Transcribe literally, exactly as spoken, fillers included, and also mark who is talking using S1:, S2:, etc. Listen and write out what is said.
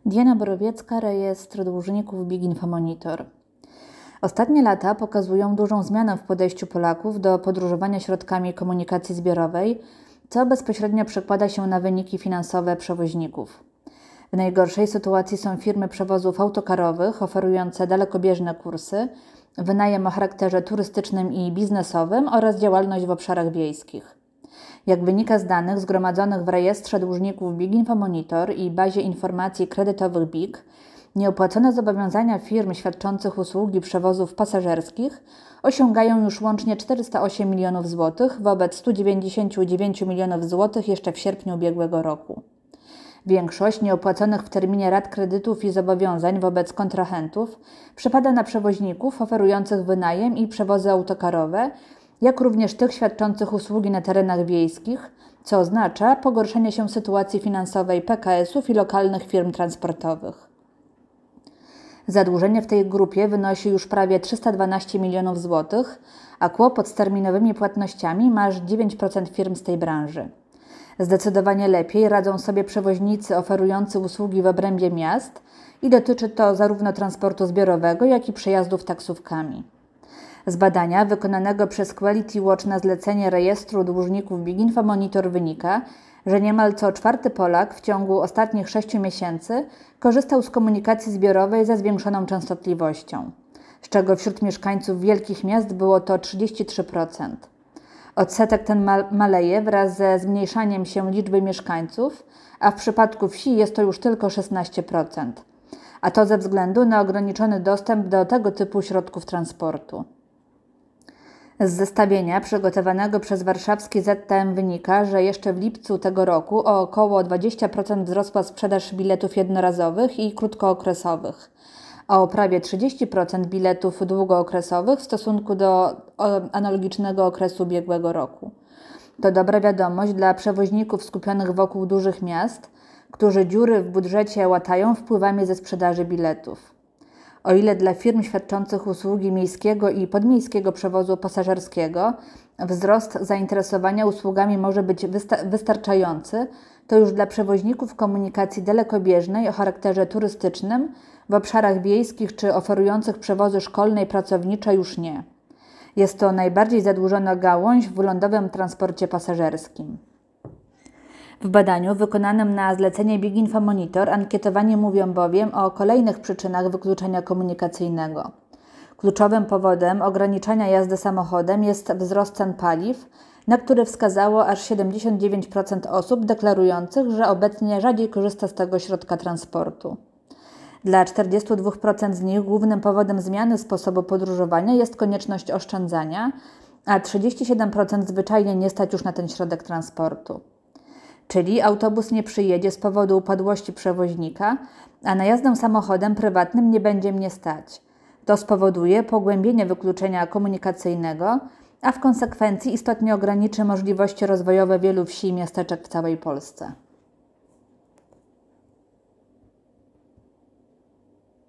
S1: Diana Borowiecka, rejestr dłużników Big Info Monitor. Ostatnie lata pokazują dużą zmianę w podejściu Polaków do podróżowania środkami komunikacji zbiorowej, co bezpośrednio przekłada się na wyniki finansowe przewoźników. W najgorszej sytuacji są firmy przewozów autokarowych oferujące dalekobieżne kursy, wynajem o charakterze turystycznym i biznesowym oraz działalność w obszarach wiejskich. Jak wynika z danych zgromadzonych w rejestrze dłużników Big Info Monitor i bazie informacji kredytowych B I K, nieopłacone zobowiązania firm świadczących usługi przewozów pasażerskich osiągają już łącznie czterysta osiem milionów złotych wobec stu dziewięćdziesięciu dziewięciu milionów złotych jeszcze w sierpniu ubiegłego roku. Większość nieopłaconych w terminie rat kredytów i zobowiązań wobec kontrahentów przypada na przewoźników oferujących wynajem i przewozy autokarowe, jak również tych świadczących usługi na terenach wiejskich, co oznacza pogorszenie się sytuacji finansowej P K S-ów i lokalnych firm transportowych. Zadłużenie w tej grupie wynosi już prawie trzysta dwanaście milionów złotych, a kłopot z terminowymi płatnościami ma aż dziewięć procent firm z tej branży. Zdecydowanie lepiej radzą sobie przewoźnicy oferujący usługi w obrębie miast i dotyczy to zarówno transportu zbiorowego, jak i przejazdów taksówkami. Z badania wykonanego przez Quality Watch na zlecenie rejestru dłużników Big Info Monitor wynika, że niemal co czwarty Polak w ciągu ostatnich sześciu miesięcy korzystał z komunikacji zbiorowej ze zwiększoną częstotliwością, z czego wśród mieszkańców wielkich miast było to trzydzieści trzy procent. Odsetek ten maleje wraz ze zmniejszaniem się liczby mieszkańców, a w przypadku wsi jest to już tylko szesnaście procent, a to ze względu na ograniczony dostęp do tego typu środków transportu. Z zestawienia przygotowanego przez warszawski Z T M wynika, że jeszcze w lipcu tego roku o około dwadzieścia procent wzrosła sprzedaż biletów jednorazowych i krótkookresowych, a o prawie trzydzieści procent biletów długookresowych w stosunku do analogicznego okresu ubiegłego roku. To dobra wiadomość dla przewoźników skupionych wokół dużych miast, którzy dziury w budżecie łatają wpływami ze sprzedaży biletów. O ile dla firm świadczących usługi miejskiego i podmiejskiego przewozu pasażerskiego wzrost zainteresowania usługami może być wysta- wystarczający, to już dla przewoźników komunikacji dalekobieżnej o charakterze turystycznym w obszarach wiejskich czy oferujących przewozy szkolne i pracownicze już nie. Jest to najbardziej zadłużona gałąź w lądowym transporcie pasażerskim. W badaniu wykonanym na zlecenie Big Info Monitor ankietowani mówią bowiem o kolejnych przyczynach wykluczenia komunikacyjnego. Kluczowym powodem ograniczania jazdy samochodem jest wzrost cen paliw, na który wskazało aż siedemdziesiąt dziewięć procent osób deklarujących, że obecnie rzadziej korzysta z tego środka transportu. Dla czterdziestu dwóch procent z nich głównym powodem zmiany sposobu podróżowania jest konieczność oszczędzania, a trzydzieści siedem procent zwyczajnie nie stać już na ten środek transportu. Czyli autobus nie przyjedzie z powodu upadłości przewoźnika, a na jazdę samochodem prywatnym nie będzie mnie stać. To spowoduje pogłębienie wykluczenia komunikacyjnego, a w konsekwencji istotnie ograniczy możliwości rozwojowe wielu wsi i miasteczek w całej Polsce.